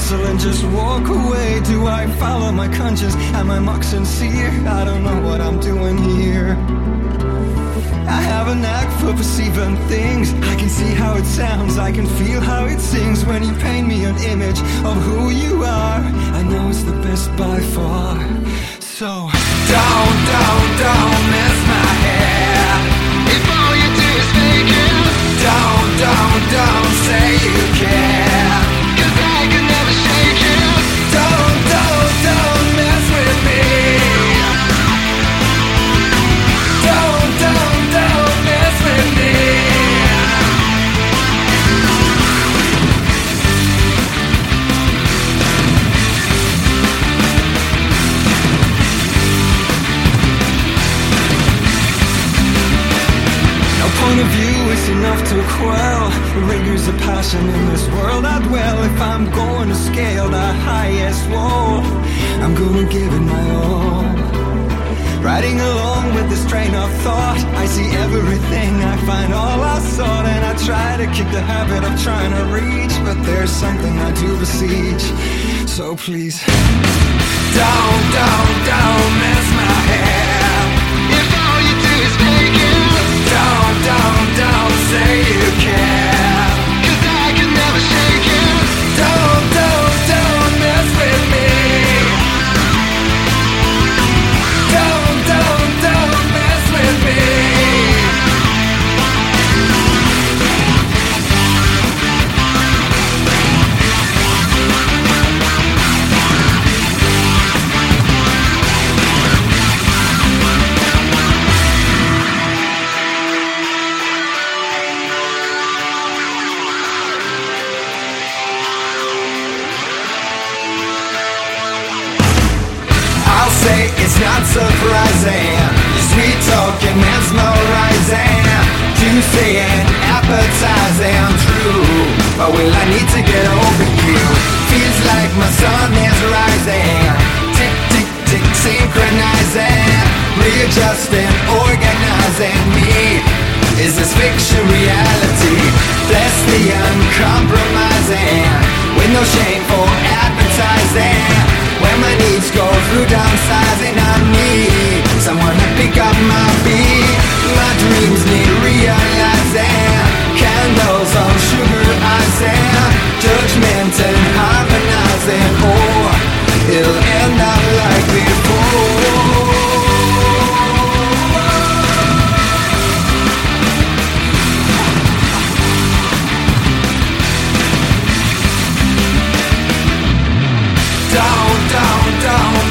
hustle and just walk away? Do I follow my conscience? Am I mock sincere? I don't know what I'm doing here. I have a knack for perceiving things. I can see how it sounds, I can feel how it sings. When you paint me an image of who you are, I know it's the best by far. So don't mess my hair. If all you do is fake it, don't say you care, 'cause I can never shake it. Don't mess with me. Don't mess with me. Point of view is enough to quell the rigors of passion in this world I dwell. If I'm going to scale the highest wall, I'm gonna give it my all. Riding along with this train of thought, I see everything, I find all I sought. And I try to kick the habit of trying to reach, but there's something I do besiege. So please, don't mess my hair. If all you do is fake it, don't say you care, 'cause I can never shake it. Don't mess with me. Don't mess with me. It's not surprising, your sweet talking mesmerizing, juicy and appetizing, true. But will I need to get over you? Feels like my sun is rising, tick, tick, tick, synchronizing, readjusting, organizing me. Is this fiction reality? Bless the uncompromising, with no shame for advertising. When my needs go through downsizing, I need someone to pick up my beat. My dreams need realizing, candles on sugar icing, judgment and harmonizing, or it'll end up like before. Don't